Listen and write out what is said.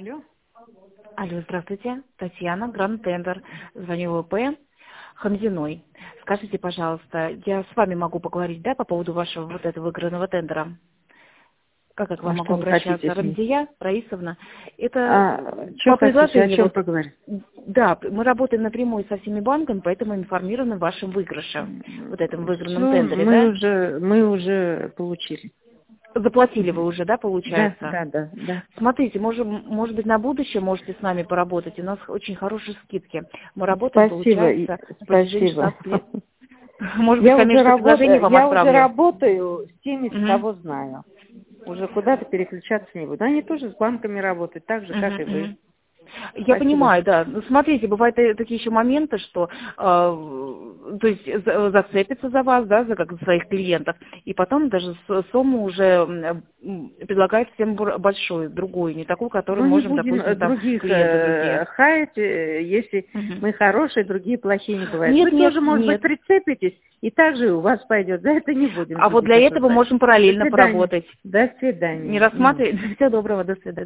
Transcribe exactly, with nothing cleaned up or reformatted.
Алло. Алло, здравствуйте. Татьяна, Гранд Тендер. Звоню в ВП. Хамзиной. Скажите, пожалуйста, я с вами могу поговорить, да, по поводу вашего вот этого выигранного тендера? Как я к вам А могу что вы обращаться? хотите с ней? Рамзия Раисовна. Это А, что по хотите, о предложению. чем Вот, поговорить? да, мы работаем напрямую со всеми банками, поэтому информированы в вашем выигрыше, вот этом выигранном Все, тендере, мы да? уже, мы уже получили. Заплатили вы Мгм. уже, да, Да, получается? да, да, да. Смотрите, может, может быть, на будущее можете с нами поработать. У нас очень хорошие скидки. Мы работаем, Спасибо, и- получается, на протяжении спасибо. шестнадцати лет. Может быть, Я уже коммерческое предложение работаю, вам я уже отправлю. работаю с теми, с Мгм. кого знаю. Уже куда-то переключаться не буду. Они тоже с банками работают, так же, как Мгм, и вы. мгм. Я Спасибо. понимаю, да. Ну, смотрите, бывают и такие еще моменты, что, э, то есть, за- зацепятся за вас, да, за как за своих клиентов, и потом даже с- сумму уже м, м, предлагают всем бр- большую, другую, не такую, которую Ну, не можем, будем э, допустим, там других клиенты э, другие. хаять, э, если Мгм. мы хорошие, другие плохие не бывают. Нет, Вы нет, тоже, может быть, нет. прицепитесь, и так же у вас пойдет. За это не будем А вот судить, для этого осуждать. можем До параллельно свидания. поработать. До Не свидания. Мгм. рассматривать. Всего доброго, до свидания.